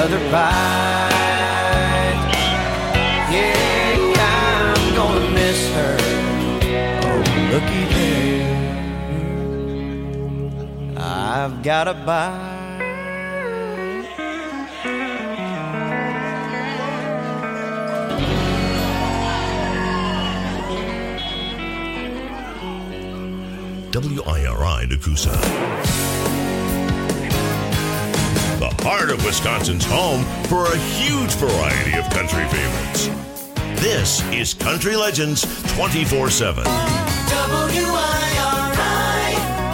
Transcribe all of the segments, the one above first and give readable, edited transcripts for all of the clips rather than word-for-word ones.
another bite. Yeah, I'm gonna miss her. Oh, looky there, I've got a bite. WIRI Nakusa. The heart of Wisconsin's home for a huge variety of country favorites. This is Country Legends 24/7. WIRI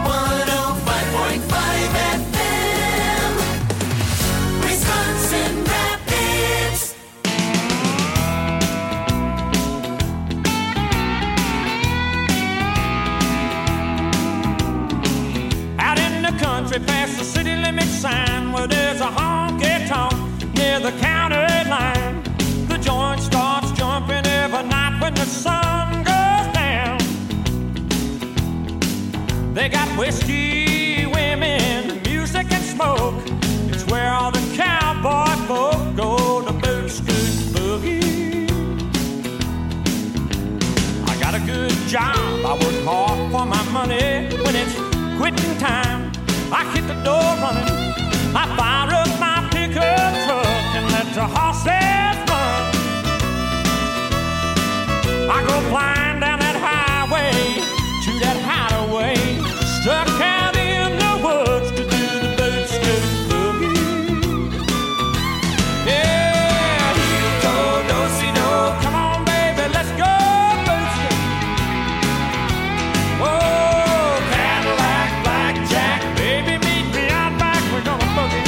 105.5 FM, Wisconsin Rapids. Out in the country past the city limit sign where there's a honky-tonk near the county line. The joint starts jumping every night when the sun goes down. They got whiskey, women, music and smoke. It's where all the cowboy folk go to boot scoot boogie. I got a good job, I work hard for my money. When it's quitting time, I hit the door running. I fire up my pickup truck and let the horses run. I go flying down that highway to that hideaway, stuck out in the woods to do the boot scoot boogie. Yeah, heel toe, do-si-do, come on baby, let's go boot scoot. Whoa, Cadillac, blackjack, baby meet me out back, we're gonna boogie.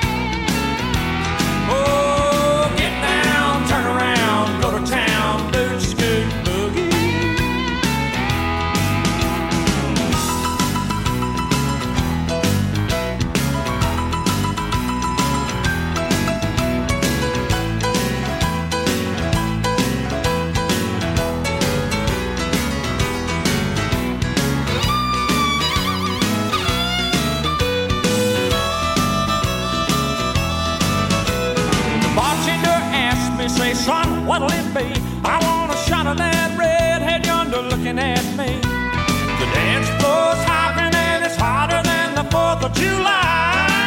Oh, get down, turn around, go to town, boot scoot boogie. The bartender asked me, say, son, what'll it be? I want a shot of that redhead yonder looking at me. The dance floor's hopping and it's hotter than the 4th of July.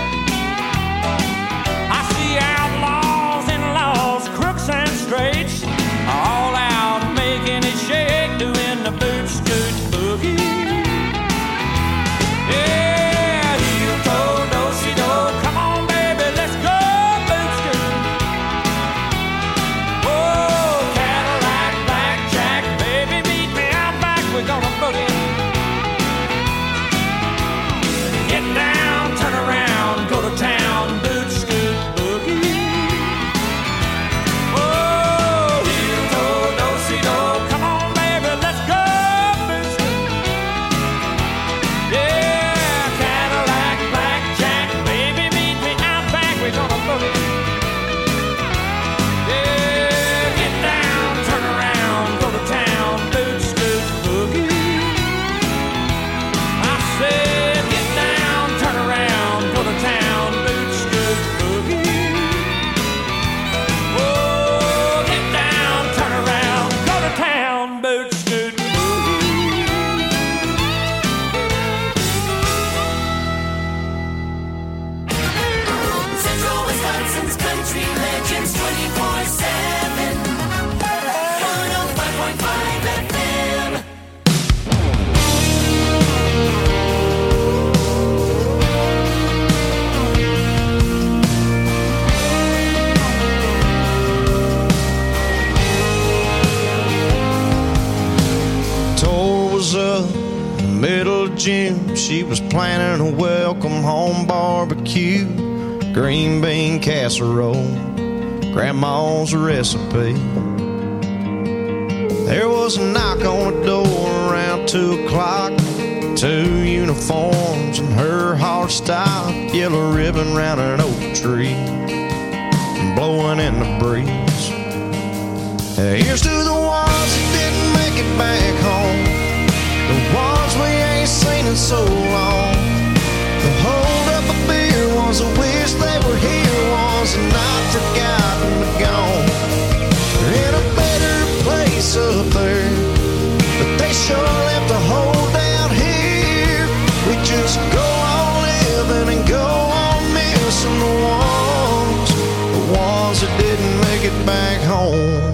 I see outlaws and laws, crooks and straights, all out making it shake, doing the boot scoot boogie. Yeah, heel toe, do-si-do, come on baby, let's go boot scoot. Oh, Cadillac, blackjack, baby meet me out back, we're gonna boogie. Get down, turn around, go to town, boot scoot boogie. Oh, heel toe, do-si-do, come on baby, let's go boot scoot. Yeah, Cadillac, blackjack, baby meet me out back, we're gonna boogie. Yeah, get down, turn around, go to town, boot scoot boogie. I said, get down, turn around, go to town, boot scoot boogie. Oh, get down, turn around, go to town, boot scoot boogie. Central Wisconsin's Country Legends 24/7, 105.5 FM. Tour was up in the middle of June. She was planning a welcome home barbecue, green bean casserole, grandma's recipe. There was a knock on the door around 2 o'clock. 2 uniforms and her heart style, yellow ribbon round an oak tree, blowing in the breeze. Here's to the ones that didn't make it back home, the ones we ain't seen in so long. The hold up a beer ones that wish they were here, ones it back home.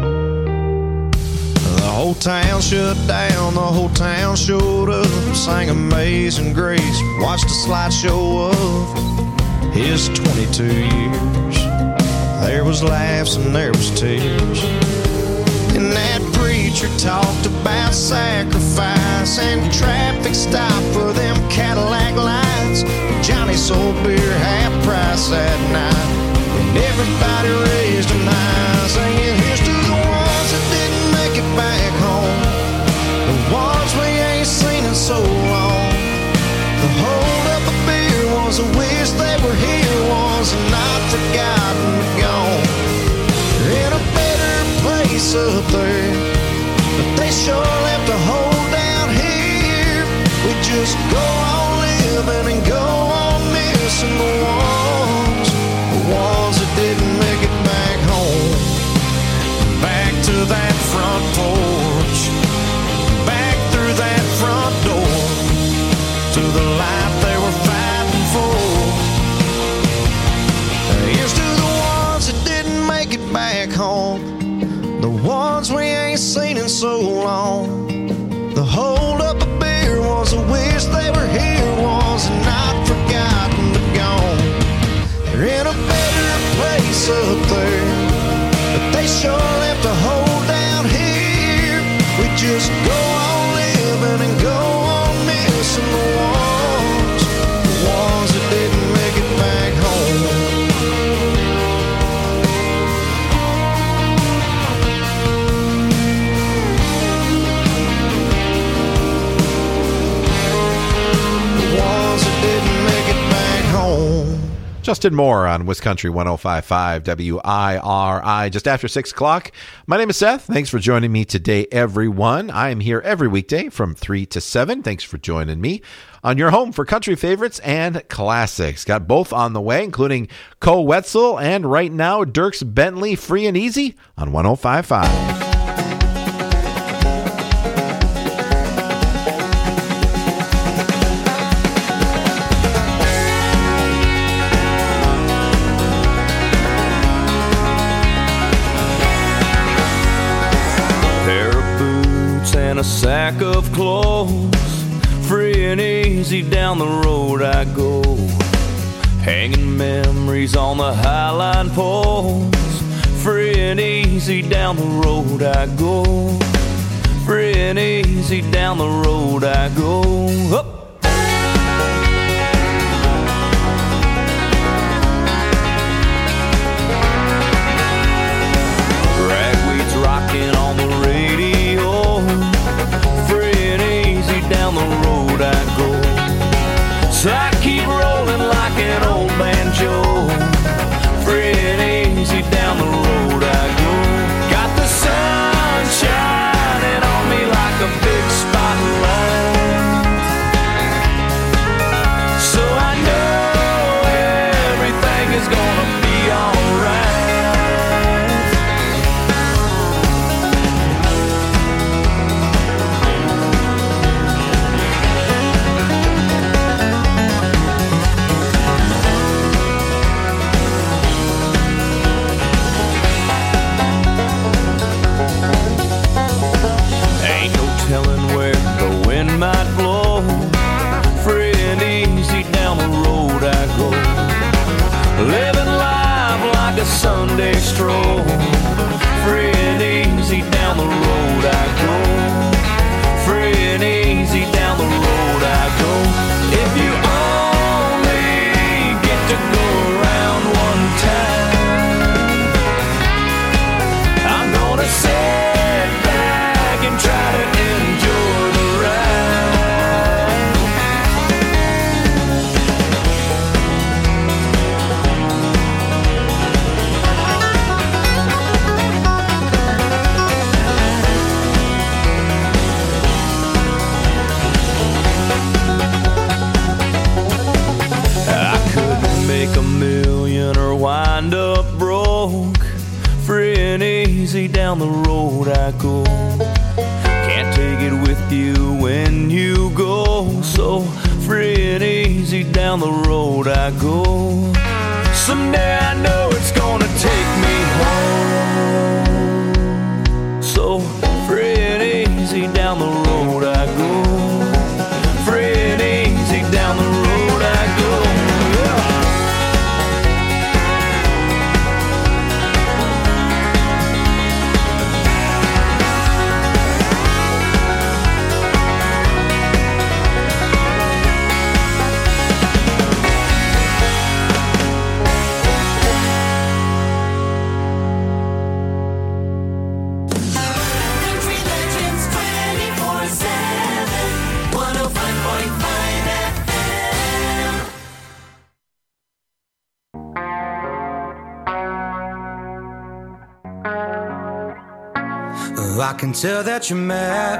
The whole town shut down, the whole town showed up, sang Amazing Grace, watched a slideshow of his 22 years. There was laughs and there was tears. And that preacher talked about sacrifice and traffic stop for them Cadillac lights. Johnny sold beer half price that night, and everybody raised an eye, singing, here's to the ones that didn't make it back home, the ones we ain't seen in so long. The hold up a beer was a wish they were here, was not forgotten but gone. They're in a better place up there, but they sure left a hole down here. We just go on living and go on missing the ones that didn't make it back home. Back to that front porch, back through that front door, to the life they were fighting for. Here's to the ones that didn't make it back home, the ones we ain't seen in so long. The hold up a beer was a wish they were here, was not forgotten but gone. They're in a better place up there, but they sure left a hole down here. We just go on living and go on missing the ones that didn't make it back home. Justin Moore on Wiscountry 105.5 WIRI, just after 6 o'clock. My name is Seth. Thanks for joining me today, everyone. I am here every weekday from 3 to 7. Thanks for joining me on your home for country favorites and classics. Got both on the way, including Cole Wetzel and right now, Dierks Bentley, Free and Easy on 105.5. And a sack of clothes, free and easy down the road I go, hanging memories on the highline poles. Free and easy down the road I go, free and easy down the road I go. Up. Ragweed's rocking on the radio, down the road I go. So I keep rolling like an old banjo, free and easy down the road I go. Got the sun shining on me like a big spotlight, so I know everything is gonna be alright. Might blow, free and easy down the road I go, living life like a Sunday stroll. Free and easy down the road I go, free and easy down the road I go. If you only get to go around one time, I'm gonna sit back and try to enjoy the make a million or wind up broke, free and easy down the road I go. Can't take it with you when you go, so free and easy down the road I go. Someday I know it's gonna take me home. I can tell that you're mad,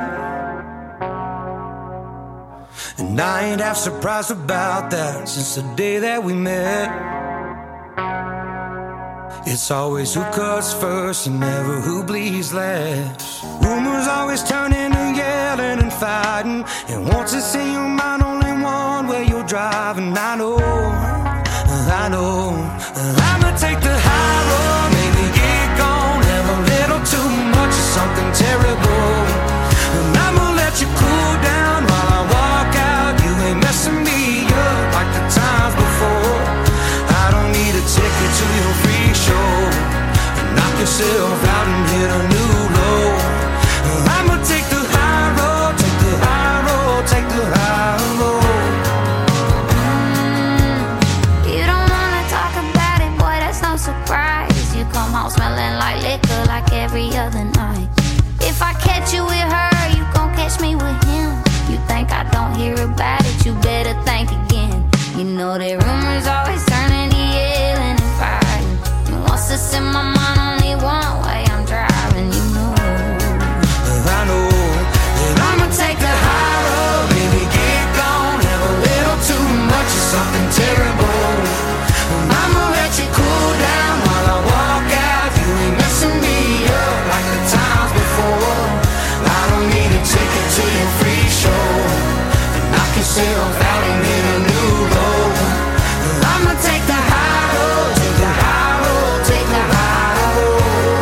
and I ain't half surprised about that. Since the day that we met, it's always who cuts first and never who bleeds last. Rumors always turn into yelling and fighting, and once it's in your mind, only one way you're driving. I know I'ma take the high road, maybe get gone, have a little too much of something terrible, and I'ma let you cool down while I walk out. You ain't messing me up like the times before. I don't need a ticket to your free show, knock yourself out and hit a new low. I'ma take the high road, take the high road, take the high road. You don't wanna talk about it, boy, that's no surprise. You come home smelling like liquor like every other night. If I catch you with her, you gon' catch me with him. You think I don't hear about it, you better think again. You know that rumors always turn into yelling and fighting, and once it's in my mind, only one way I'm driving. You know I know that I'ma take the high road, baby, get gone, have a little too much of something terrible. I'ma let you cool down while I walk out. You ain't messing me up like the times before. I don't need a ticket to your free show, knock yourself out and hit a new low. I'ma take the high road, take the high road, take the high road.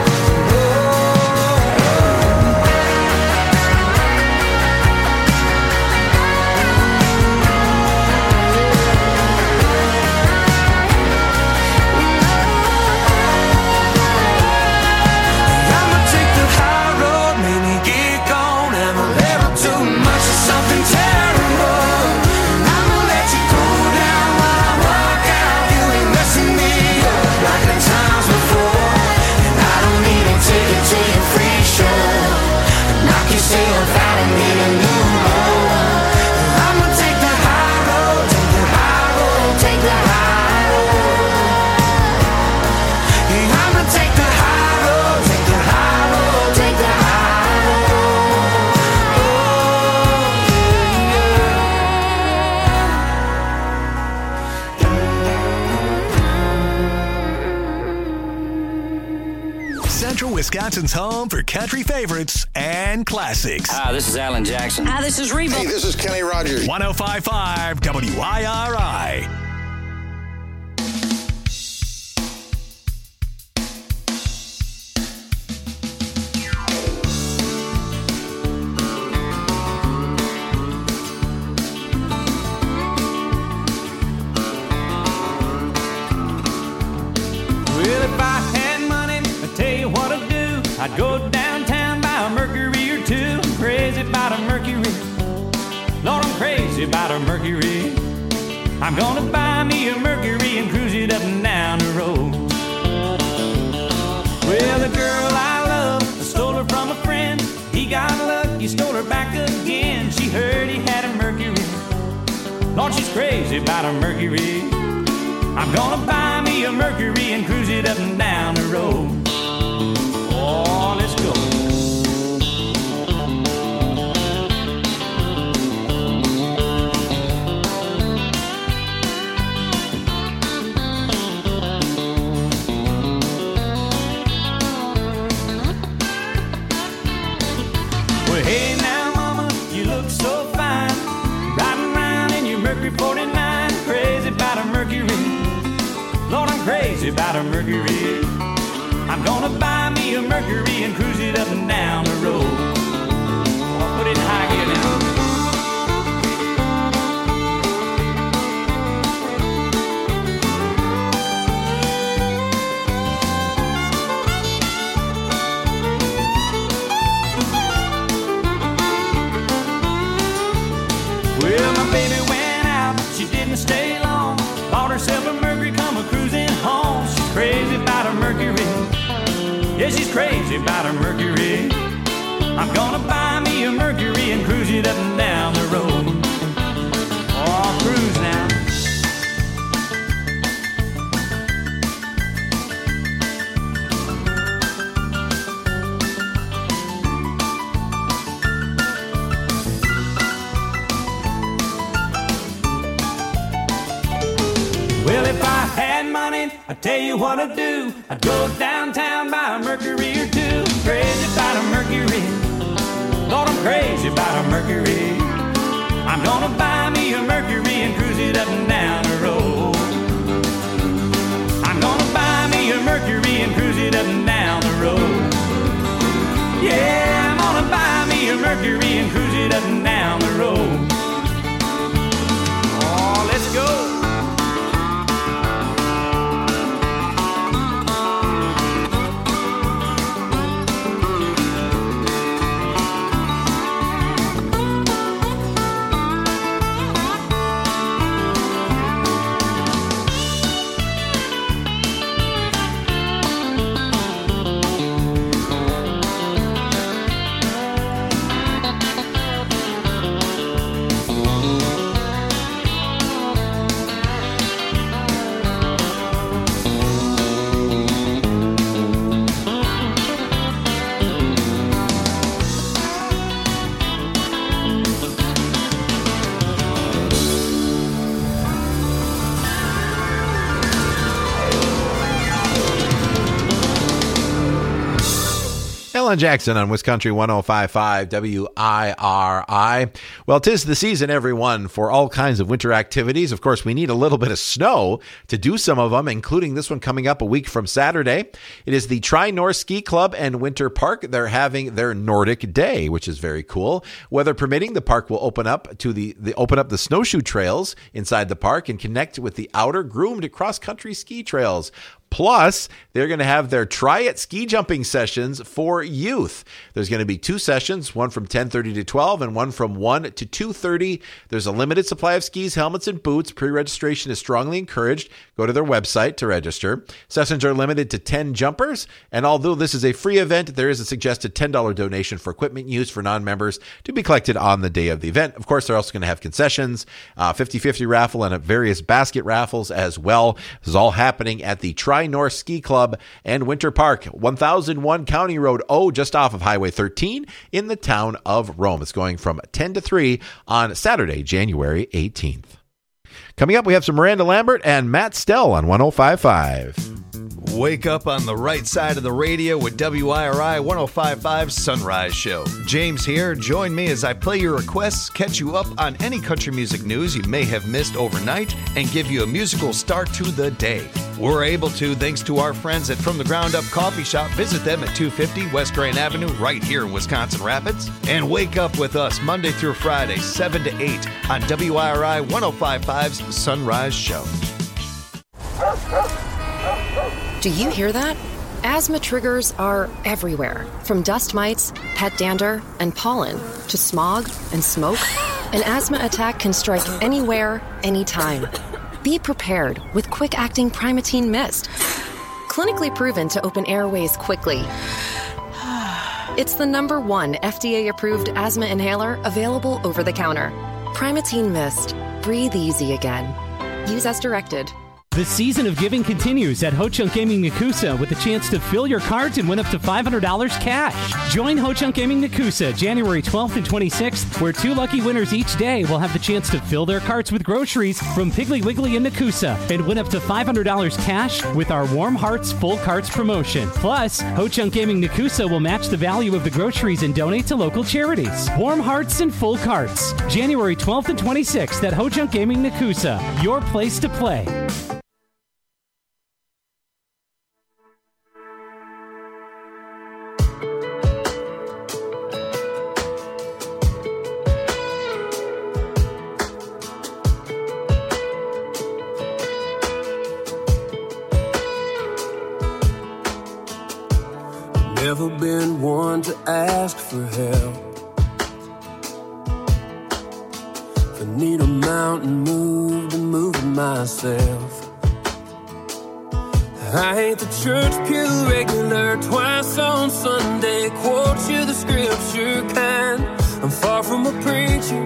I'ma take the high road, maybe get gone, have a little too much of something terrible. I'ma let you cool down while I walk out. You ain't messing me up like the times before, and I don't need a ticket to your free show, knock yourself out and hit a new low. I'ma take the high road, take the high road, take the high road. Yeah, I'ma take the high road, take the high road, take the high road. Central Wisconsin's home for country favorites and classics. Hi, this is Alan Jackson. Hi, this is Reba. Hey, this is Kenny Rogers. 105.5 WIRI. Well, if I had money, I'd tell you what I'd do. I'd go downtown, buy a Mercury or two. I'm crazy about a Mercury. Lord, I'm crazy about a Mercury. I'm gonna buy me a Mercury and cruise it up and down the road. Well, the girl I love, I stole her from a friend. He got lucky, stole her back again. She heard he had a Mercury. Lord, she's crazy about a Mercury. I'm gonna buy me a Mercury and cruise it up and down the road. Oh, let's go. Well, hey now, mama, you look so fine, riding around in your Mercury 49, crazy about a Mercury. Lord, I'm crazy about a Mercury. I'm gonna buy me a Mercury and cruise it up and down the road. I'll put it in high gear now. Well, my baby went out, she didn't stay long. Bought herself a Mercury, come a cruising home. She's crazy about a Mercury. Yeah, she's crazy about a Mercury. I'm gonna buy me a Mercury and cruise it up and down the road. Oh, I'll cruise now. I tell you what I'd do. I'd go downtown, buy a Mercury or two. Crazy about a Mercury. Lord, I'm crazy about a Mercury. I'm gonna buy me a Mercury and cruise it up and down the road. I'm gonna buy me a Mercury and cruise it up and down the road. Yeah, I'm gonna buy me a Mercury and cruise it up and down the road. Oh, let's go. Alan Jackson on Wisconsin 105.5 WIRI. Well, 'tis the season, everyone, for all kinds of winter activities. Of course, we need a little bit of snow to do some of them, including this one coming up a week from Saturday. It is the Tri-North Ski Club and Winter Park. They're having their Nordic Day, which is very cool. Weather permitting, the park will open up to open up the snowshoe trails inside the park and connect with the outer groomed cross-country ski trails. Plus, they're going to have their Try It ski jumping sessions for youth. There's going to be 2 sessions, one from 10:30 to 12 and one from 1 to 2:30. There's a limited supply of skis, helmets, and boots. Pre-registration is strongly encouraged. Go to their website to register. Sessions are limited to 10 jumpers, and although this is a free event, there is a suggested $10 donation for equipment use for non-members to be collected on the day of the event. Of course, they're also going to have concessions, 50-50 raffle, and various basket raffles as well. This is all happening at the Tri-North Ski Club and Winter Park, 1001 County Road O, just off of Highway 13 in the town of Rome. It's going from 10 to 3 on Saturday, January 18th. Coming up, we have some Miranda Lambert and Matt Stell on 105.5. Wake up on the right side of the radio with WIRI 105.5 Sunrise Show. James here. Join me as I play your requests, catch you up on any country music news you may have missed overnight, and give you a musical start to the day. We're able to thanks to our friends at From the Ground Up Coffee Shop. Visit them at 250 West Grand Avenue right here in Wisconsin Rapids. And wake up with us Monday through Friday, 7 to 8 on WIRI 105.5's Sunrise Show. Do you hear that? Asthma triggers are everywhere, from dust mites, pet dander, and pollen, to smog and smoke. An asthma attack can strike anywhere, anytime. Be prepared with quick-acting Primatene Mist. Clinically proven to open airways quickly. It's the #1 FDA-approved asthma inhaler available over the counter. Primatene Mist. Breathe easy again. Use as directed. The season of giving continues at Ho Chunk Gaming Nakusa with a chance to fill your cards and win up to $500 cash. Join Ho Chunk Gaming Nakusa January 12th and 26th, where 2 lucky winners each day will have the chance to fill their carts with groceries from Piggly Wiggly and Nakusa and win up to $500 cash with our Warm Hearts Full Carts promotion. Plus, Ho Chunk Gaming Nakusa will match the value of the groceries and donate to local charities. Warm Hearts and Full Carts, January 12th and 26th at Ho Chunk Gaming Nakusa, your place to play. Never been one to ask for help. If I need a mountain moved, to move it myself. I ain't the church pew regular, twice on Sunday, quote you the scripture kind. I'm far from a preacher,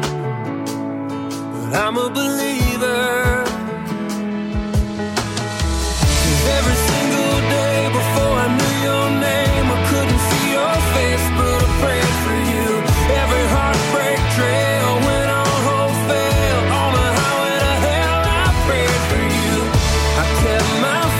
but I'm a believer. 'Cause every single day before I knew your name, I couldn't see your face, but I prayed for you. Every heartbreak trail when all hope failed, on the highway to hell I prayed for you. I kept my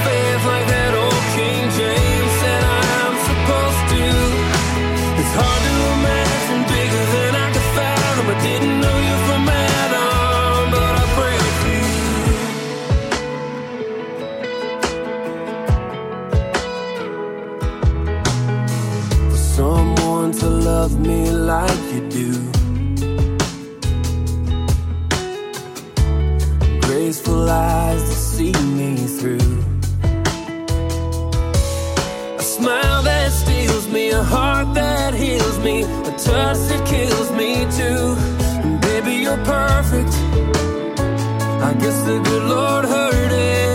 like you do. Graceful eyes to see me through. A smile that steals me, a heart that heals me, a touch that kills me too. And baby, you're perfect. I guess the good Lord heard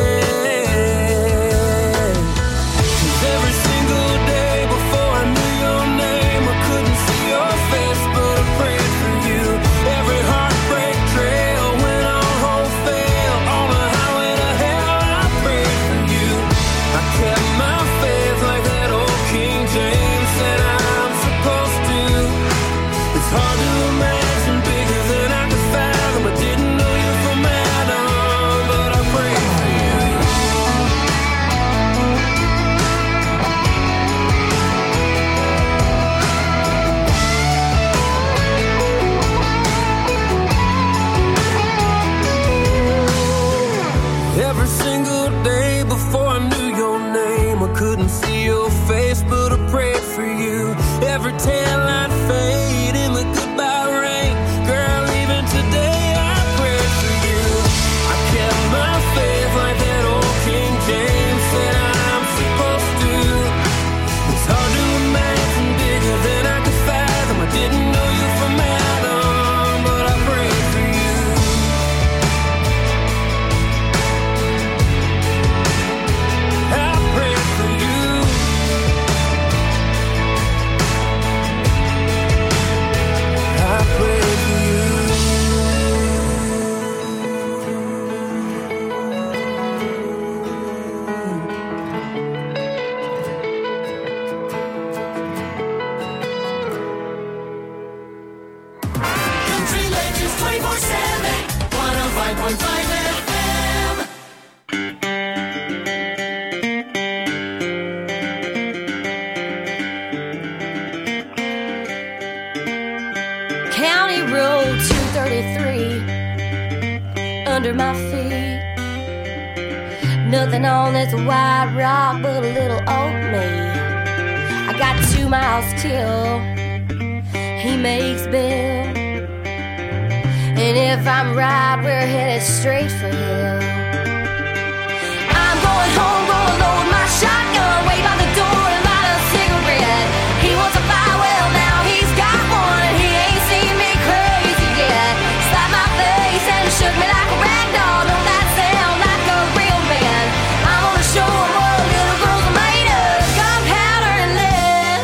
it. 'Cause every single day before I knew your name, I couldn't see your face, but I prayed for you. Every heartbreak trail went on wholesale. On the highway to hell, I prayed for you. I kept my faith like that old King James said I'm supposed to. It's hard to imagine bigger than I could fathom. I didn't know you from Adam, but I prayed for you. Every single day before I knew your name, I couldn't see your face, but I prayed for you. Every tail I'd fade in the goodbye rain. Girl, even today I prayed for you. I kept my faith like that old King James said I'm supposed to. It's hard to imagine bigger than I could fathom. I didn't know you from Adam, but I prayed for you. I prayed for you. I prayed for you. Country Legends 24/7, 105.5 FM. County Road 233 under my feet. Nothing on this white rock but a little old me. I got 2 miles till he makes Bill. And if I'm right, we're headed straight for him. I'm going home, gonna load my shotgun, wait by the door and light a cigarette. He wants a fire, well now he's got one, and he ain't seen me crazy yet. Slapped my face and shook me like a rag doll. Don't that sound like a real man? I'm gonna show him what little girls are made of, gunpowder and lead.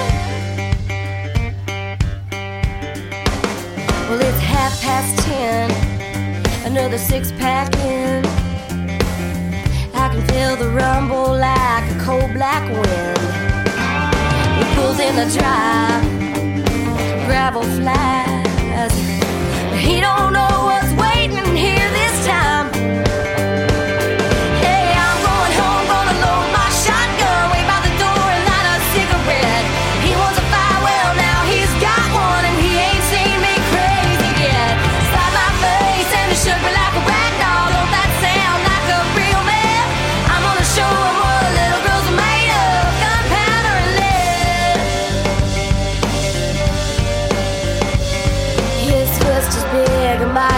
Well, it's 10:30, another 6-pack in. I can feel the rumble like a cold black wind. He pulls in the drive, gravel flies. He don't know what's waiting here this time. Hey, I'm going home, gonna load my shotgun, wait by the door and light a cigarette. He wants a fire, well now he's got one, and he ain't seen me crazy yet. Slapped my face and he shook me like a rag doll. Don't that sound like a real man? I'm gonna show him what little girls are made of, gunpowder and lead. His fist is big and my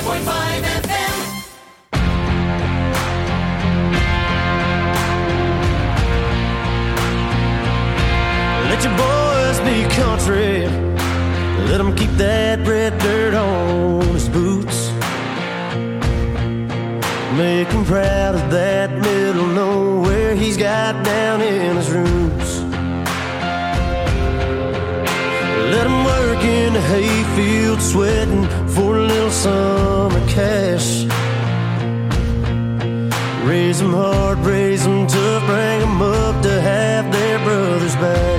105.5 FM. Let your boys be country. Let them keep that red dirt on his boots. Make him proud of that middle nowhere he's got down in his roots. Let him work in the hayfield sweating for a little summer cash. Raise them hard, raise them tough, bring them up to have their brothers back.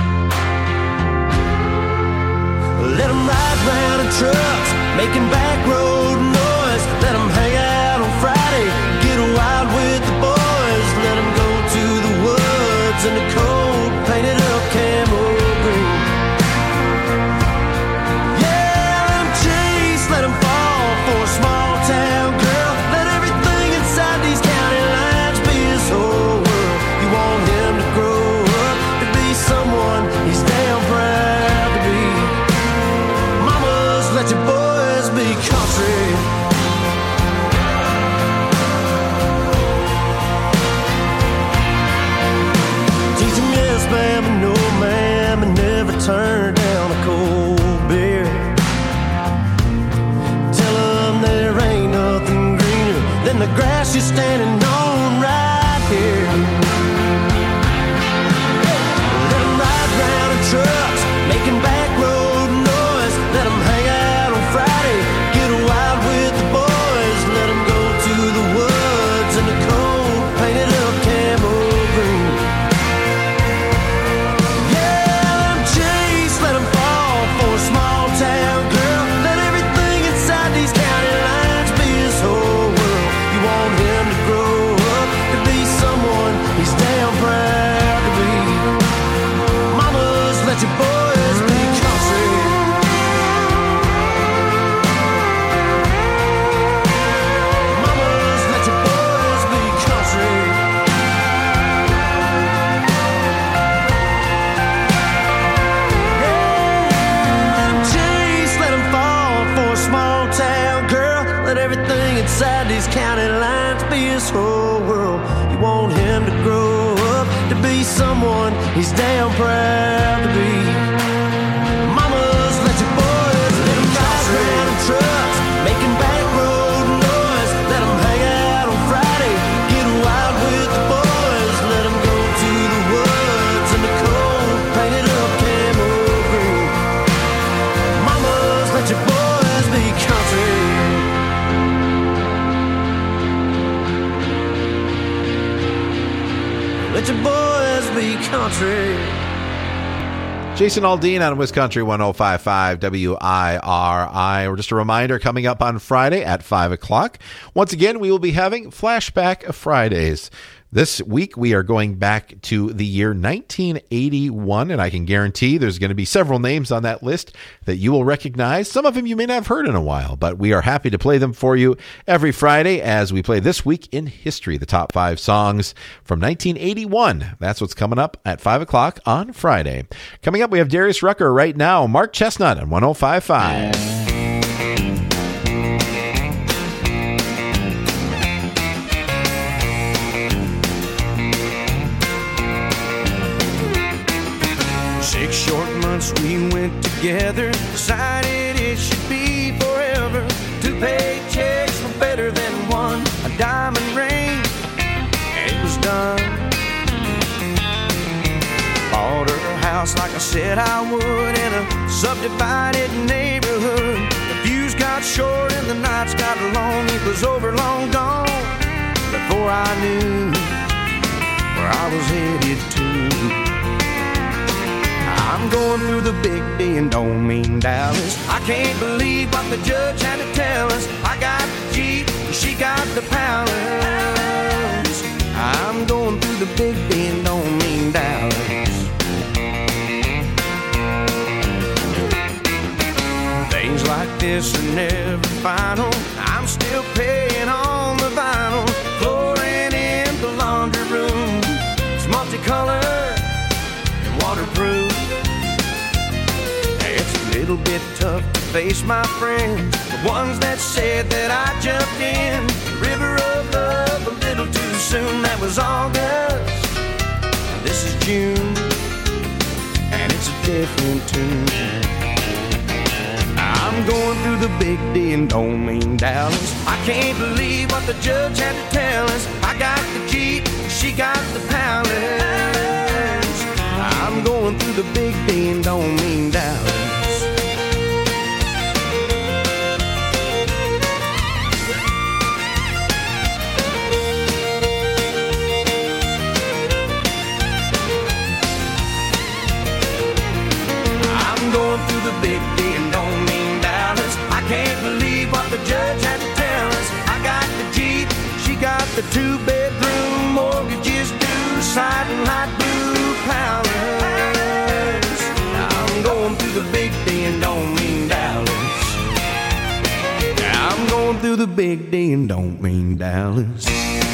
Let them ride round in trucks, making back road noise. Let them hang out on Friday, get wild with the boys. Let them go to the woods in the cold, painted up camo green. Yeah, let them chase, let them fall for a small town girl. Let everything inside these county lines be his whole world. You want him to grow up to be someone he's damn proud to be. Let your boys be country. Teach them yes, ma'am, and no, ma'am, and never turn down a cold beer. Tell them there ain't nothing greener than the grass you're standing on right here. Let them ride round in trucks, making back road noise. Let them hang out on Friday, get wild with the boys. Let them go to the woods in the cold, painted up camo green. Yeah, let them chase, let them fall for a small town girl. Let everything inside these county lines be his whole world. You want him to grow up to be someone he's damn proud to be. Mamas, let your boys be country. Mamas, let your boys be country. Yeah, let 'em chase, let 'em fall for a small town girl. Let everything inside these county lines be his whole world. You want him to grow up to be someone he's damn proud to be. Mamas, let your boys let 'em ride around in trucks, making back road noise. Let 'em hang out on Friday, get wild with the boys. Let 'em go to the woods in the cold, painted up camo green. Mamas, let your boys be country. Let your boys be country. Jason Aldean on Wisconsin 105.5 WIRI. Or just a reminder, coming up on Friday at 5 o'clock. Once again, we will be having Flashback Fridays. This week, we are going back to the year 1981, and I can guarantee there's going to be several names on that list that you will recognize. Some of them you may not have heard in a while, but we are happy to play them for you every Friday as we play This Week in History, the top 5 songs from 1981. That's what's coming up at 5 o'clock on Friday. Coming up, we have Darius Rucker right now, Mark Chestnut on 105.5. Short months we went together, decided it should be forever. 2 paychecks were better than one, a diamond ring, and it was done. Bought her a house like I said I would in a subdivided neighborhood. The fuse got short and the nights got long, it was over long gone before I knew where I was headed to. I'm going through the big D and don't mean Dallas. I can't believe what the judge had to tell us. I got the Jeep, she got the palace. I'm going through the big D and don't mean Dallas. Things like this are never final. I'm still paying on the vinyl. Flooring in the laundry room, it's multicolored and waterproof. little bit tough to face my friends, the ones that said that I jumped in the river of love a little too soon. That was August, this is June, and it's a different tune. I'm going through the big D and don't mean Dallas. I can't believe what the judge had to tell us. I got the Jeep, she got the Palace. I'm going through the big D and don't mean Dallas. I'm going through the big D and don't mean Dallas. I can't believe what the judge had to tell us. I got the Jeep, she got the 2-bedroom, mortgages due, siding light blue Palace. I'm going through the big D and don't mean Dallas. I'm going through the big D and don't mean Dallas.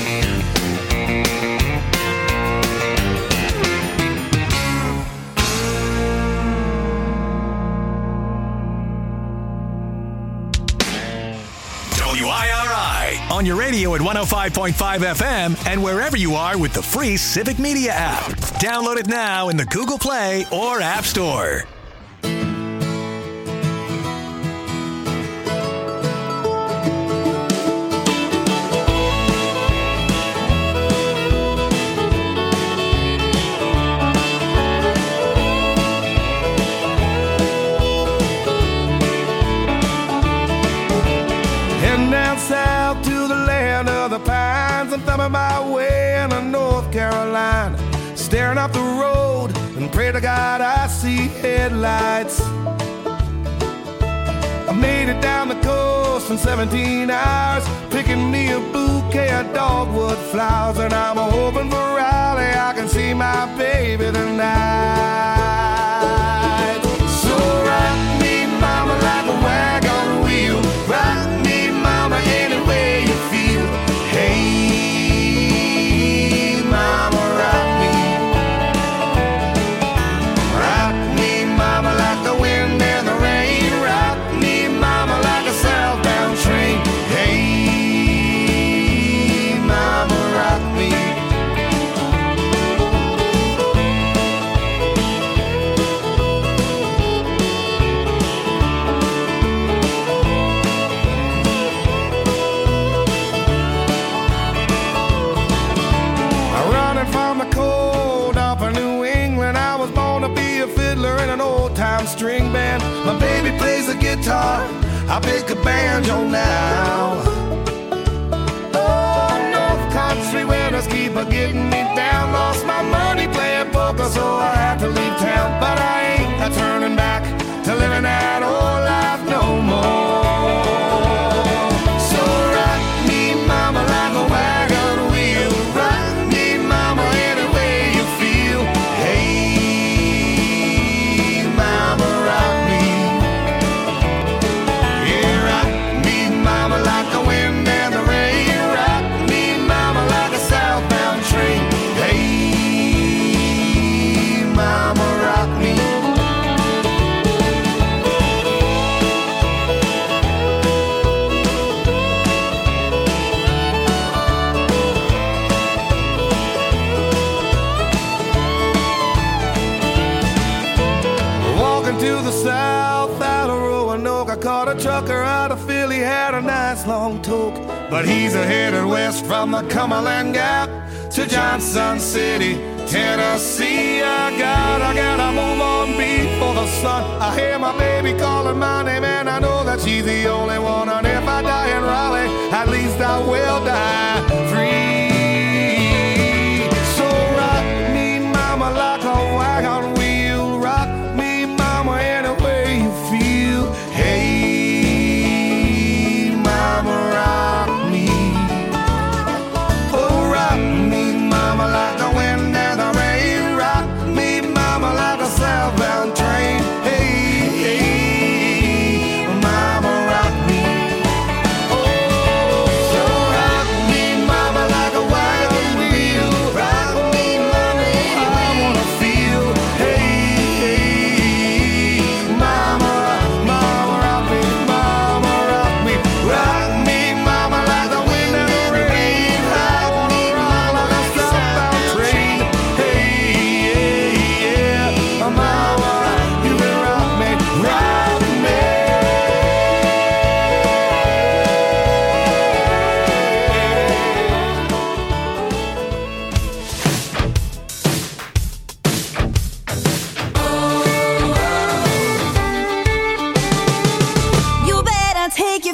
WIRI on your radio at 105.5 FM and wherever you are with the free Civic Media app. Download it now in the Google Play or App Store. South to the land of the pines, I'm thumbing my way into North Carolina, staring up the road and pray to God I see headlights. I made it down the coast in 17 hours, picking me a bouquet of dogwood flowers, and I'm hoping for Raleigh I can see my baby tonight. So rock me, mama, like a wagon wheel. Rock me, mama, any way you feel. Hey, mama, rock me. Rock me, mama, like the wind and the rain. Rock me, mama, like a southbound train. Hey, mama, rock me. In an old-time string band, my baby plays the guitar, I pick a banjo now. Oh, North Country winters keep getting me down. Lost my money playing poker, so I had to leave town. But I ain't turning back to living that old life no more. So rock me, mama, like a wagon wheel. Rock me, mama, any way you feel. Hey, like the wind and the rain. Rock me, mama, like a southbound train. Hey, mama, rock me. Walking to the south out of Roanoke, I caught a trucker out of Philly, had a nice long toke. But he's headed west from the Cumberland Gap to Johnson City, Tennessee. I gotta move on before the sun. I hear my baby calling my name, and I know that she's the only one. And if I die in Raleigh, at least I will die free. So rock me, mama, like a wagon wheel. Rock me, mama, any way you feel. Hey, mama, rock me. Oh, rock me, mama, like the wind and the rain. Rock me, mama, like a southbound train. Hey, hey, mama, rock me.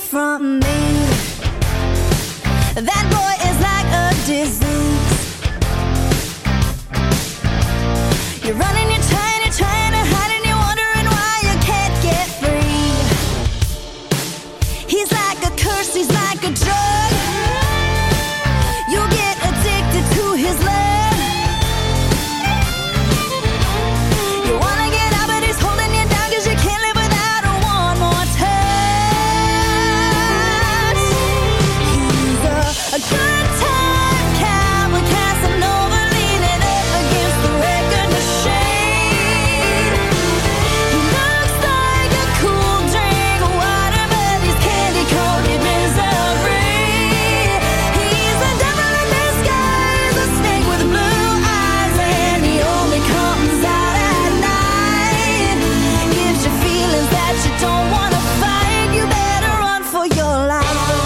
from me. That boy is like a disease. You're running, you're trying to hide, and you're wondering why you can't get free. He's like a curse, he's like a drug. You'll get addicted to his love. You wanna get out, but he's holding you down, 'cause you can't live without one more touch. He's a good time cowboy, Casanova, leaning up against the record machine. He looks like a cool drink of water, but he's candy-coated misery. He's a devil in disguise, a snake with blue eyes, and he only comes out at night. Gives you feelings that you don't wanna fight. You better run for your life.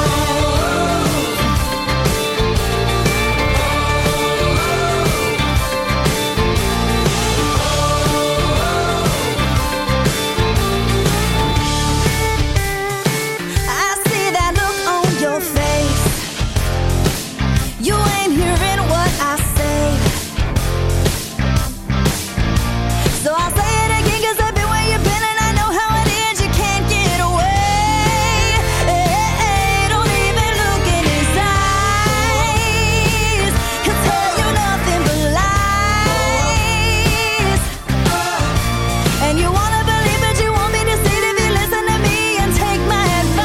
I see that look on your face. You ain't hearing what I say. So I'll say it again, 'cause I've been where you've been, and I know how it is. You can't get away. Don't even look in his eyes. He'll tell you nothing but lies. And you wanna believe, but you won't be deceived if you listen to me and take my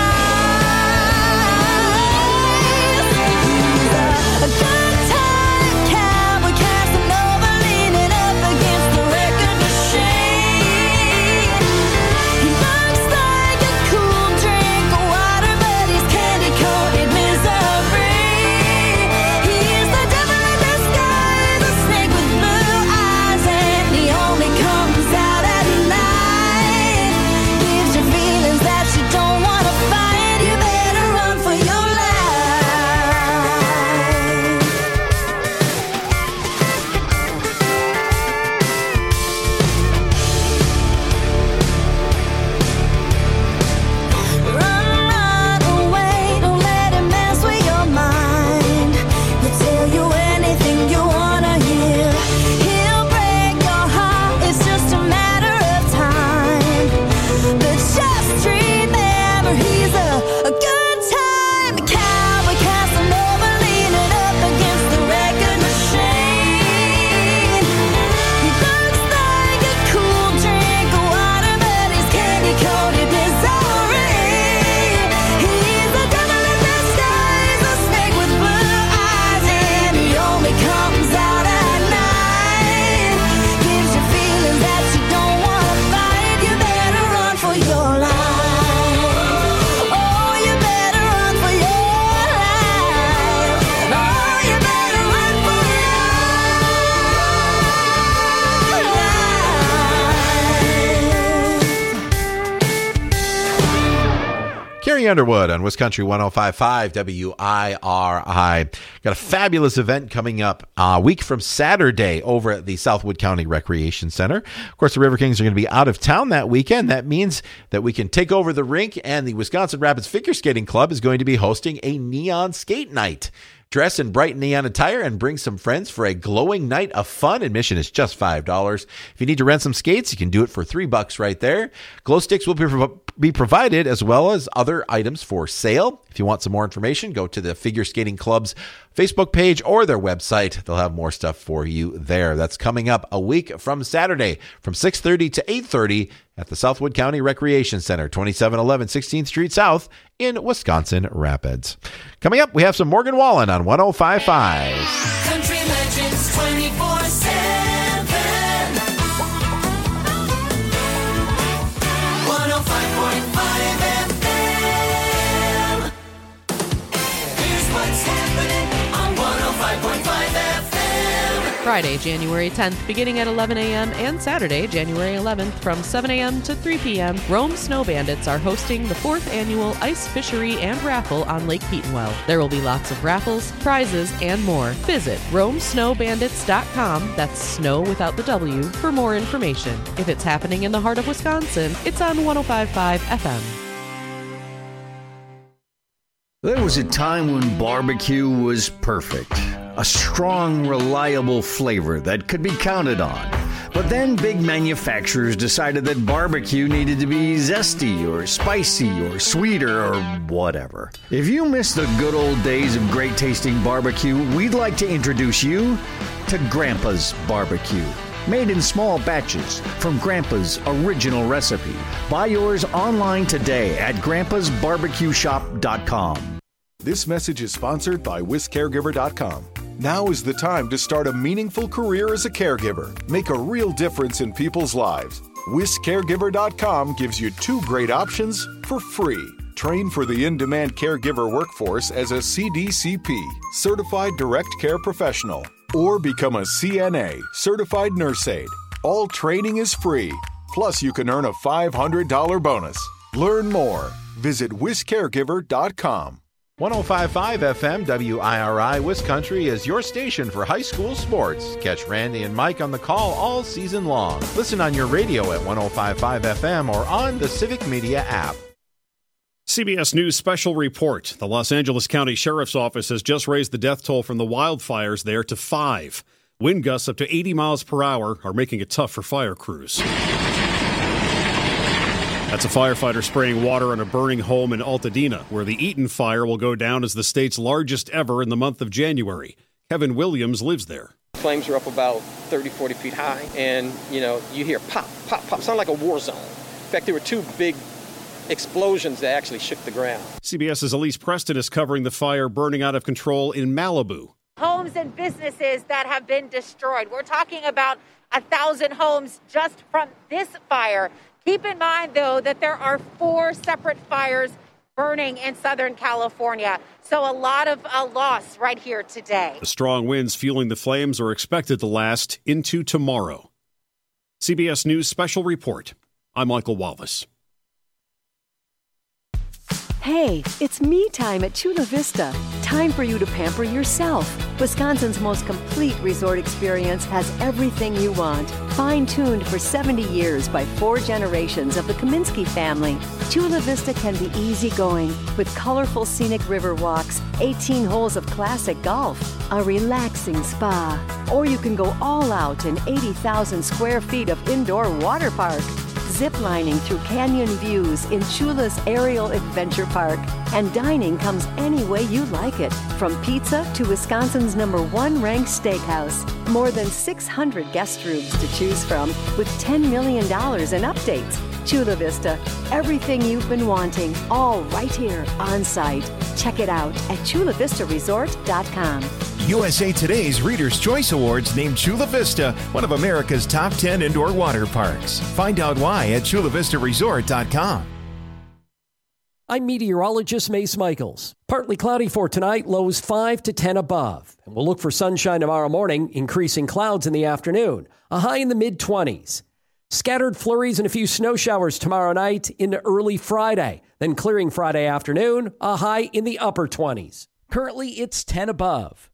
advice. He's a good time cowboy, Casanova, leaning up against the record machine. He looks like a cool drink of water, but he's candy-coated misery. He's the devil in disguise, a snake with blue eyes, and he only comes out at night. Gives you feelings that you don't wanna fight. You better run for your life. Run away, don't let him mess with your mind. He'll tell you anything you wanna hear. He'll break your heart, it's just a matter of time. But just remember, he's a good time cowboy, Casanova, leaning up against the record machine. He looks like a cool drink of water, but he's candy-coated misery. He's the devil in disguise, a snake with blue eyes, and he only comes out at night. Gives you feelings that you don't wanna fight. You better run for your life. Oh, you better run for your life. Oh, you better run for your life. Carrie Underwood on Wisconsin 105.5 WIRI. Got a fabulous event coming up a week from Saturday over at the Southwood County Recreation Center. Of course, the River Kings are going to be out of town that weekend. That means that we can take over the rink, and the Wisconsin Rapids Figure Skating Club is going to be hosting a neon skate night. Dress in bright neon attire and bring some friends for a glowing night of fun. Admission is just $5. If you need to rent some skates, you can do it for $3 right there. Glow sticks will be provided, as well as other items for sale. If you want some more information, go to the Figure Skating Club's Facebook page or their website. They'll have more stuff for you there. That's coming up a week from Saturday from 6:30 to 8:30 at the Southwood County Recreation Center, 2711 16th Street South in Wisconsin Rapids. Coming up, we have some Morgan Wallen on 105.5. Country Legends 24/7. 105.5 FM. Here's what's happening on 105.5 FM. Friday, January 10th, beginning at 11 a.m. and Saturday, January 11th, from 7 a.m. to 3 p.m., Rome Snow Bandits are hosting the 4th annual Ice Fishery and Raffle on Lake Petenwell. There will be lots of raffles, prizes, and more. Visit RomeSnowBandits.com, that's snow without the W, for more information. If it's happening in the heart of Wisconsin, it's on 105.5 FM. There was a time when barbecue was perfect. A strong, reliable flavor that could be counted on. But then big manufacturers decided that barbecue needed to be zesty or spicy or sweeter or whatever. If you miss the good old days of great tasting barbecue, we'd like to introduce you to Grandpa's Barbecue. Made in small batches from Grandpa's original recipe. Buy yours online today at grandpasbarbecueshop.com. This message is sponsored by WisCaregiver.com. Now is the time to start a meaningful career as a caregiver. Make a real difference in people's lives. WisCaregiver.com gives you 2 great options for free. Train for the in-demand caregiver workforce as a CDCP, Certified Direct Care Professional, or become a CNA, Certified Nurse Aide. All training is free. Plus, you can earn a $500 bonus. Learn more. Visit WisCaregiver.com. 105.5 FM WIRI Wiscountry is your station for high school sports. Catch Randy and Mike on the call all season long. Listen on your radio at 105.5 FM or on the Civic Media app. CBS News special report. The Los Angeles County Sheriff's Office has just raised the death toll from the wildfires there to 5. Wind gusts up to 80 miles per hour are making it tough for fire crews. That's a firefighter spraying water on a burning home in Altadena, where the Eaton fire will go down as the state's largest ever in the month of January. Kevin Williams lives there. Flames are up about 30, 40 feet high, and, you hear pop, pop, pop. Sound like a war zone. In fact, there were 2 big explosions that actually shook the ground. CBS's Elise Preston is covering the fire burning out of control in Malibu. Homes and businesses that have been destroyed. We're talking about 1,000 homes just from this fire. Keep in mind, though, that there are 4 separate fires burning in Southern California. So a lot of loss right here today. The strong winds fueling the flames are expected to last into tomorrow. CBS News Special Report. I'm Michael Wallace. Hey, it's me time at Chula Vista. Time for you to pamper yourself. Wisconsin's most complete resort experience has everything you want. Fine-tuned for 70 years by 4 generations of the Kaminsky family. Chula Vista can be easygoing with colorful scenic river walks, 18 holes of classic golf, a relaxing spa. Or you can go all out in 80,000 square feet of indoor water park. Ziplining through canyon views in Chula's Aerial Adventure Park. And dining comes any way you like it, from pizza to Wisconsin's #1 ranked steakhouse. More than 600 guest rooms to choose from, with $10 million in updates. Chula Vista, everything you've been wanting, all right here on site. Check it out at chulavistaresort.com. USA Today's Reader's Choice Awards named Chula Vista one of America's top 10 indoor water parks. Find out why at chulavistaresort.com. I'm meteorologist Mace Michaels. Partly cloudy for tonight, lows 5 to 10 above. And we'll look for sunshine tomorrow morning, increasing clouds in the afternoon, a high in the mid-20s. Scattered flurries and a few snow showers tomorrow night into early Friday. Then clearing Friday afternoon, a high in the upper 20s. Currently, it's 10 above.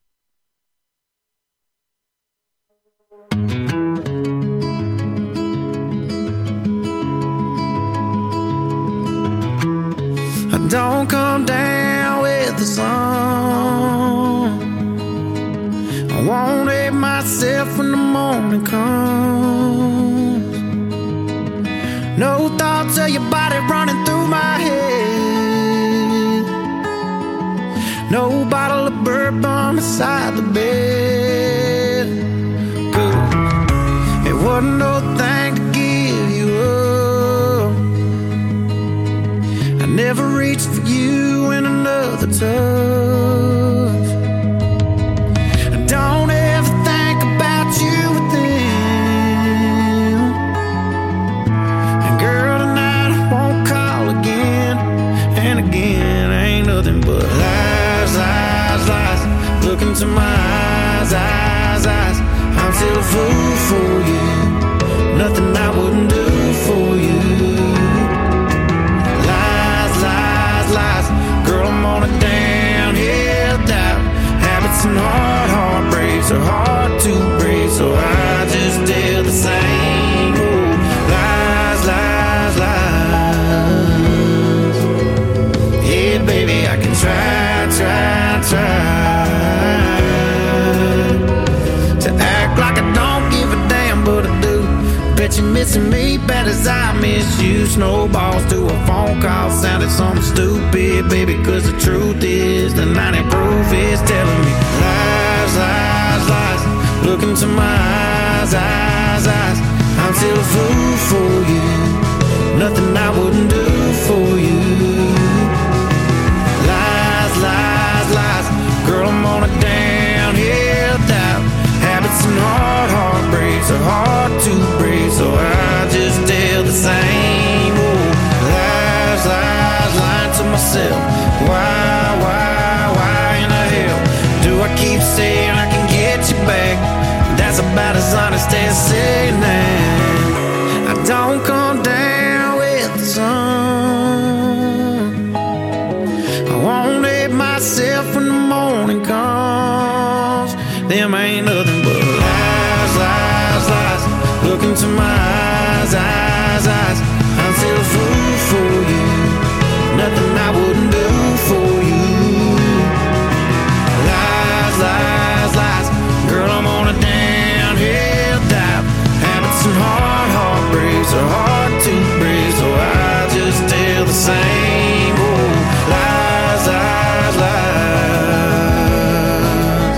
Don't come down with the sun. I won't hate myself when the morning comes. No thoughts of your body running through my head. No bottle of bourbon beside the bed. Good. It wasn't no thing to give you up. I never reached for you in another touch. Don't ever think about you with them. And girl, tonight I won't call again. And again, ain't nothing but lies, lies, lies. Look into my eyes, eyes, eyes. I'm still a fool for you. Nothing I wouldn't do for you. Lies. Girl, I'm on a downhill dive. Habits and heartbreaks are hard to break, so I just tell the same old lies, lies, lies. Yeah, baby, I can try to act like I don't give a damn, but I do. Bet you're missing me bad as I miss you. Snowballs to a phone call sounded something stupid, baby, cause the truth is the 90 proof is telling me lies, lies, lies. Look into my eyes, eyes, eyes. I'm still a fool for you. Nothing I wouldn't do for you. Lies, lies, lies. Girl, I'm on a downhill dive. Habits and heartbreaks are hard to break, so I just tell the same old lies, lies, lying to myself. Why in the hell do I keep saying I can get you back? That's about as honest as saying that I don't come down with the sun. I won't let myself when the morning comes. Them ain't nothing but lies, lies, lies. Look into my eyes, eyes, eyes. I'm still a fool for you. Nothing I wouldn't do for you. Lies, lies, lies. Girl, I'm on a downhill dive. Habits and heartbreaks are hard to break, so I just tell the same old lies, lies, lies.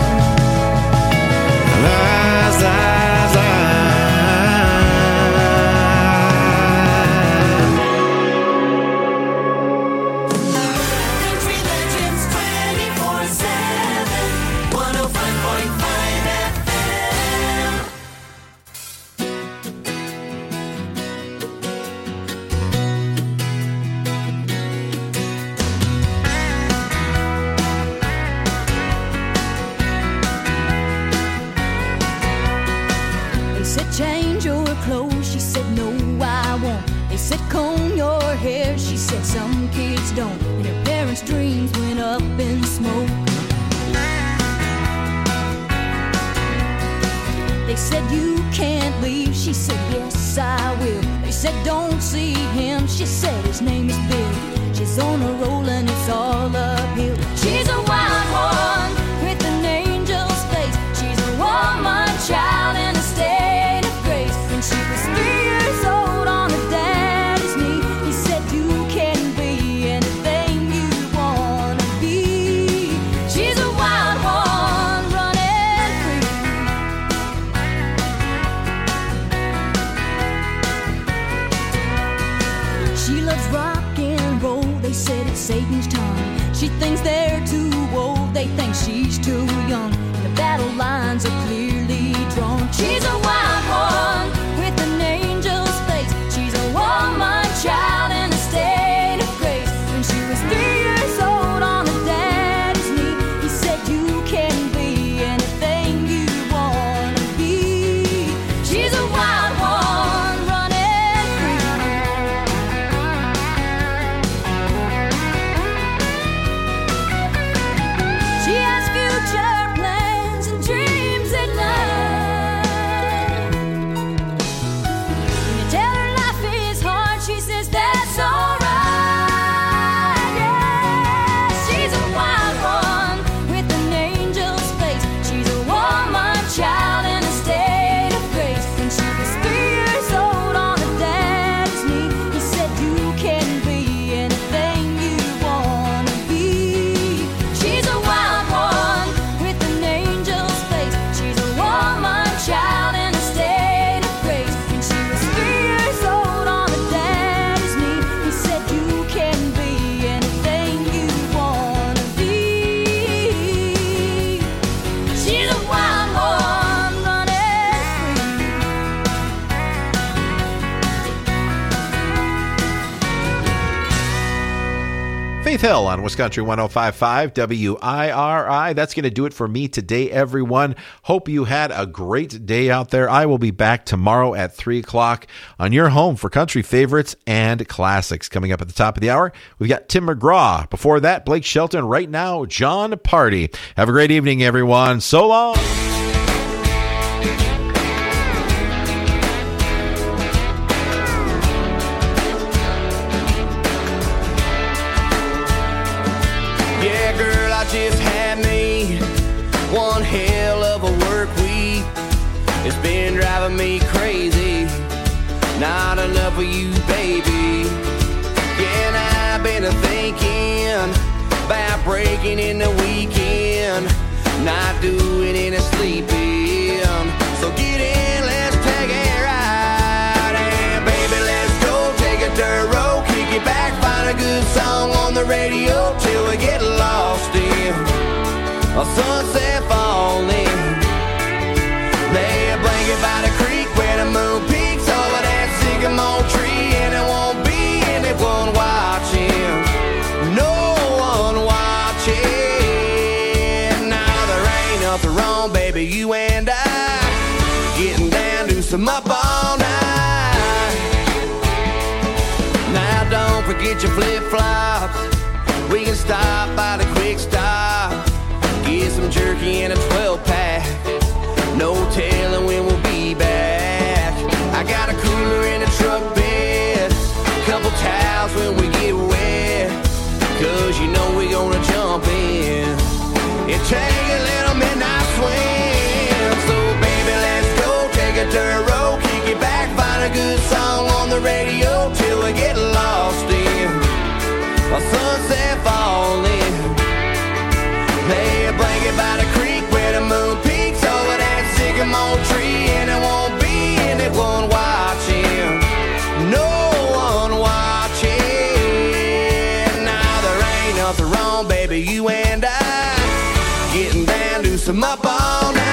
Lies, lies, Country legends 24/7, 105.5 FM. They said change your clothes, she said no I won't. They said comb your hair, she said some kids don't. And her parents' dreams went up in smoke. They said you can't leave, she said yes I will. They said don't see him, she said his name is Bill. She's on a roll and it's all uphill. She's a wild one with an angel's face. She's a woman child in a state of grace. When she was 3 years old on her daddy's knee, he said you can be anything you wanna be. She's a wild one running free. She loves rock and roll, they said it's Satan's tongue. She thinks they're too old, they think she's too young. And the battle lines are clearly drawn. She's a wild one with an angel's face. She's a woman child in a state of grace. When she was 3 years old on her daddy's knee, he said you can be anything you wanna be. She's a wild one running free. She has future plans and dreams at night. When you tell her life is hard, she says that's alright. Yeah, she's a wild one with an angel's face. She's a woman child in a state of grace. When she was 3 years old on her daddy's knee, he said you can be anything you wanna be. She's a wild one with an angel's face. She's a woman child in a state of grace. When she was 3 years old on her daddy's knee, he said you can be anything you wanna be. She's a wild one running free. Faith Hill on Wisconsin 105.5 WIRI. That's going to do it for me today, everyone. Hope you had a great day out there. I will be back tomorrow at 3 o'clock on your home for country favorites and classics. Coming up at the top of the hour, we've got Tim McGraw. Before that, Blake Shelton. Right now, John Party. Have a great evening, everyone. So long. Yeah, girl, I just had me one hell of a work week. It's been driving me crazy. Not enough of you, baby. Yeah, and I've been thinking about breaking in the weekend, not doing any sleeping. So get in, let's take a ride. And baby, let's go take a dirt road, kick it back, find a good song on the radio till we get lost in a sunset falling. Lay a blanket by the creek where the moon peaks over that sycamore tree, and it won't be anyone watching, no one watching. Now there ain't nothing wrong, baby, you and I getting down to some up all night. Now don't forget your flip-flops. We can stop by the quick stop, get some jerky and a 12-pack. No telling when we'll be back. I got a cooler in the truck bed, couple towels when we get wet, 'cause you know we gonna jump in and take a little midnight swim. So baby, let's go take a dirt road, kick it back, find a good song on the radio till we get lost in a sunset falling. Lay a blanket by the creek where the moon peaks over that sycamore tree, and it won't be anyone watching, no one watching. Now there ain't nothing wrong, baby, you and I getting down to some up all night.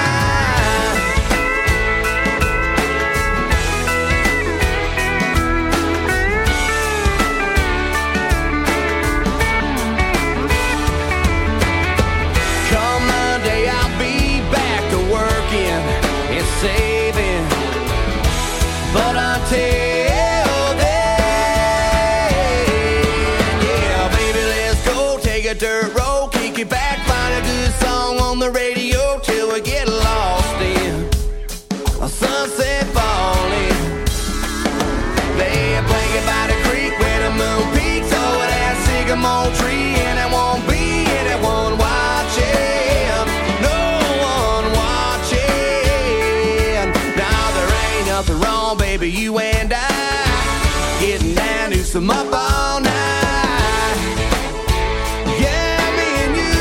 Come Monday, I'll be back to working and saving, but until then, yeah, baby, let's go take a dirt road, kick it back, find a good song on the radio till we get lost in a sunset falling. Lay a blanket by the creek where the moon peaks over that sycamore tree, and it won't be anyone watching, no one watching. Now there ain't nothing wrong, baby, you and I getting down to some up all night. Yeah, me and you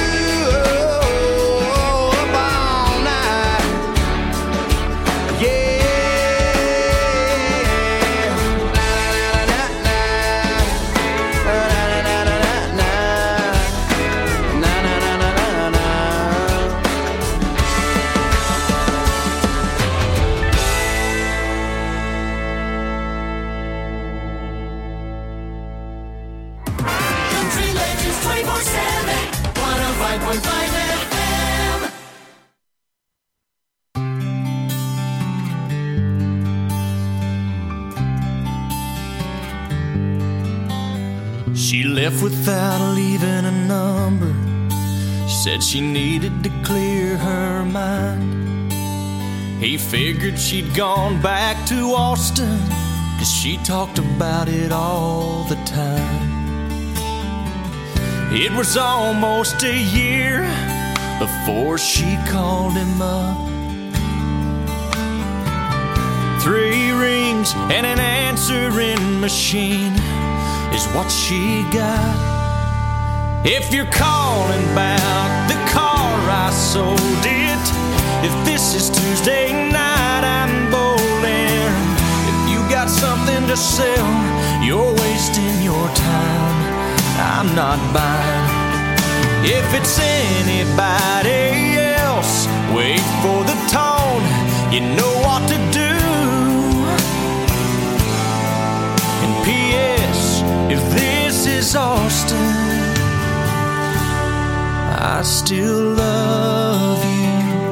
up all night. Yeah. Country Legends 24/7, 105.5 FM. She left without leaving a number. Said she needed to clear her mind. He figured she'd gone back to Austin, 'cause she talked about it all the time. It was almost a year before she called him up. 3 rings and an answering machine is what she got. If you're calling about the car, I sold it. If this is Tuesday night, I'm bowling. If you got something to sell, you're wasting your time. I'm not buying. If it's anybody else, wait for the tone. You know what to do. And P.S. if this is Austin, I still love you.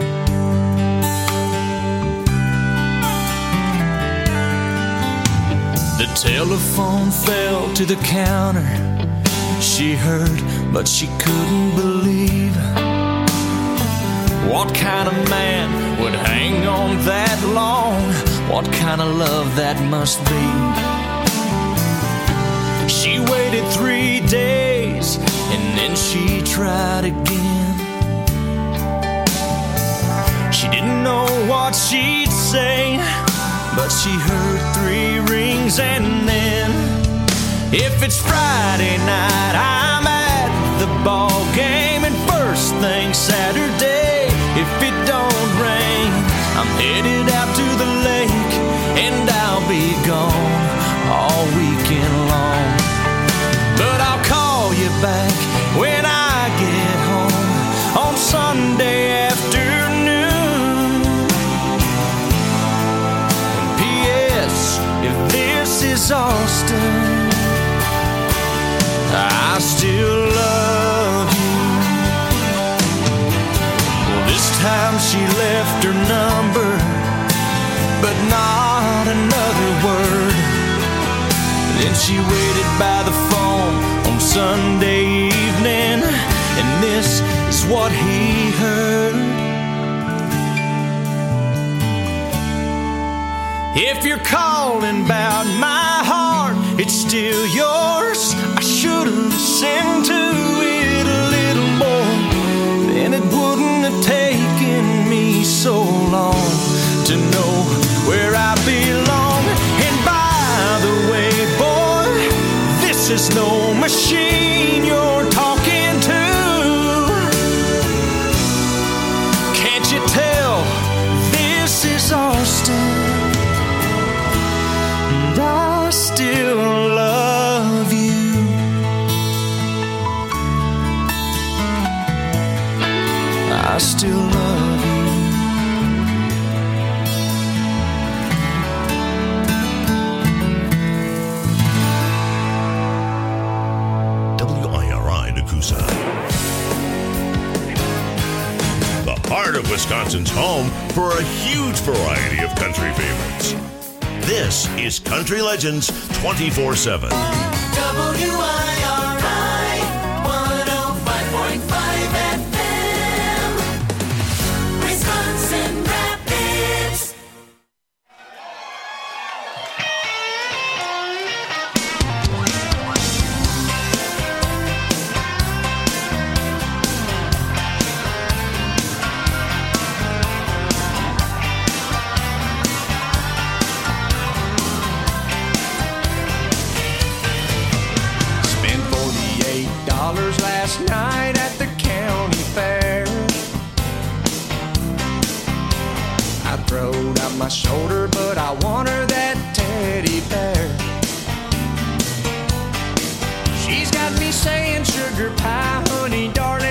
The telephone fell to the counter. She heard, but she couldn't believe. What kind of man would hang on that long? What kind of love that must be? She waited 3 days and then she tried again. what she'd say, but she heard 3 rings and then, if it's Friday night, I'm at the ball game, and first thing Saturday, if it don't rain, I'm headed out to the lake, and I'll be gone all weekend long. But I'll call you back when I get home on Sunday afternoon. P.S. If this is Austin, I still love you. Well, this time she left her number, but not another word. Then she waited by the phone on Sunday evening, and this is what he heard. If you're calling about my heart, it's still yours. I should have listened to it a little more, then it wouldn't have taken me so long to know where I belong. And by the way, boy, this is no machine you're talking to. Can't you tell this is Austin? And I still love you. I still love you. WIRI Nakusa. The heart of Wisconsin's home for a huge variety of country favorites. This is Country Legends 24/7. WIRI 105.5 FM, Wisconsin Rapids. Spent $48 last night at the county fair. I throwed out my shoulder, but I want her that teddy bear. She's got me saying sugar pie, honey, darling,